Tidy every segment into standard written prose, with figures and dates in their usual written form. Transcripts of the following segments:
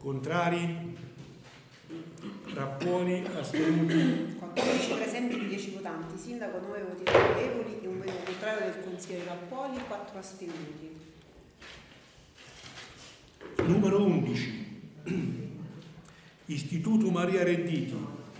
Contrari? Rappuoli? Astenuti? 14 presenti, 10 votanti. Sindaco 9 voti favorevoli e un voto contrario del consigliere Rappuoli, 4 astenuti. Numero 11. Istituto Maria Redditi.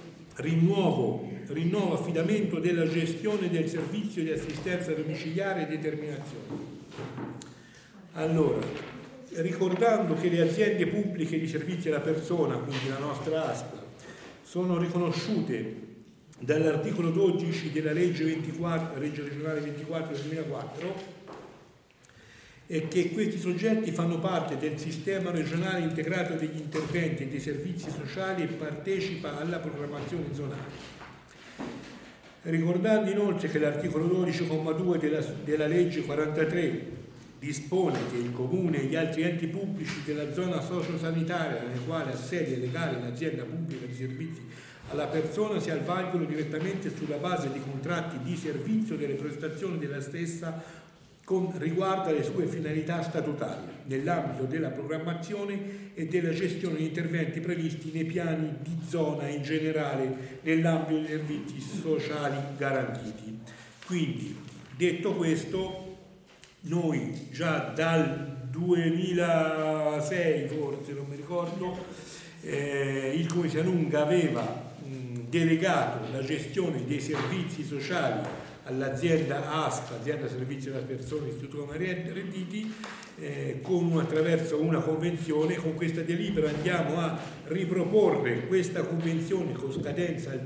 Rinnovo affidamento della gestione del servizio di assistenza domiciliare e determinazione. Allora, ricordando che le aziende pubbliche di servizi alla persona, quindi la nostra ASPA, sono riconosciute dall'articolo 12 della legge regionale 24 del 2004 e che questi soggetti fanno parte del sistema regionale integrato degli interventi e dei servizi sociali e partecipa alla programmazione zonale. Ricordando inoltre che l'articolo 12,2 della legge 43 dispone che il Comune e gli altri enti pubblici della zona sociosanitaria nelle quali ha sede legale l'azienda pubblica di servizi alla persona si avvalgono direttamente sulla base di contratti di servizio delle prestazioni della stessa con riguardo alle sue finalità statutarie, nell'ambito della programmazione e della gestione di interventi previsti nei piani di zona in generale, nell'ambito dei servizi sociali garantiti. Quindi, detto questo, noi già dal 2006, forse, non mi ricordo, il Comune di Sanunga aveva delegato la gestione dei servizi sociali all'azienda ASPA, azienda servizio della persona, Istituto Maria Redditi, attraverso una convenzione. Con questa delibera andiamo a riproporre questa convenzione con scadenza il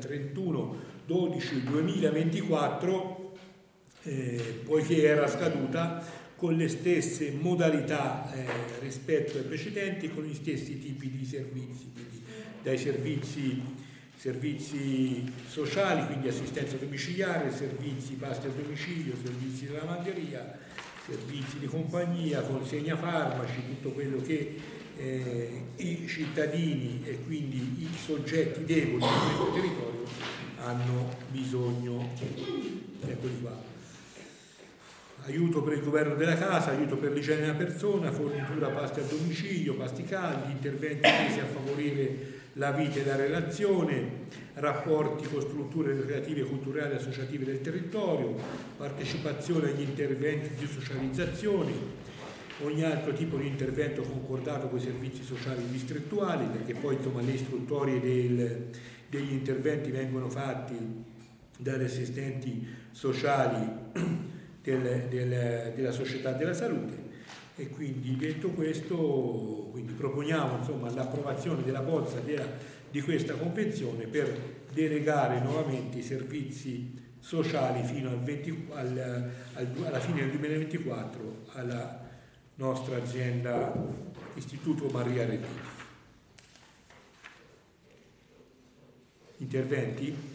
31/12/2024, poiché era scaduta, con le stesse modalità rispetto ai precedenti, con gli stessi tipi di servizi, quindi dai servizi sociali, quindi assistenza domiciliare, servizi pasti a domicilio, servizi di lavanderia, servizi di compagnia, consegna farmaci, tutto quello che i cittadini e quindi i soggetti deboli di questo territorio hanno bisogno. Eccoli qua. Aiuto per il governo della casa, aiuto per l'igiene della persona, fornitura pasti a domicilio, pasti caldi, interventi tesi a favorire la vita e la relazione, rapporti con strutture recreative, culturali e associative del territorio, partecipazione agli interventi di socializzazione, ogni altro tipo di intervento concordato con i servizi sociali distrettuali, perché poi insomma le istruttorie degli interventi vengono fatti dagli assistenti sociali della società della salute. E quindi, detto questo, quindi proponiamo insomma l'approvazione della bozza di questa convenzione per delegare nuovamente i servizi sociali fino alla fine del 2024 alla nostra azienda Istituto Maria Redditi. Interventi?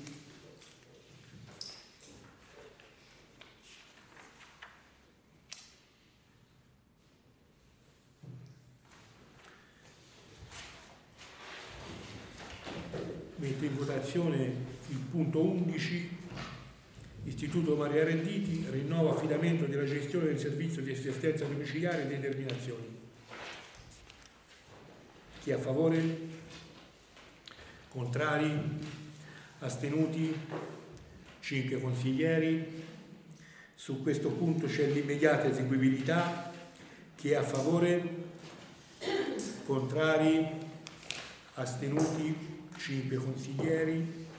Metto in votazione il punto 11, Istituto Maria Redditi, rinnovo affidamento della gestione del servizio di assistenza domiciliare e determinazioni. Chi è a favore? Contrari? Astenuti? 5 consiglieri. Su questo punto c'è l'immediata eseguibilità. Chi è a favore? Contrari? Astenuti? 5 consiglieri.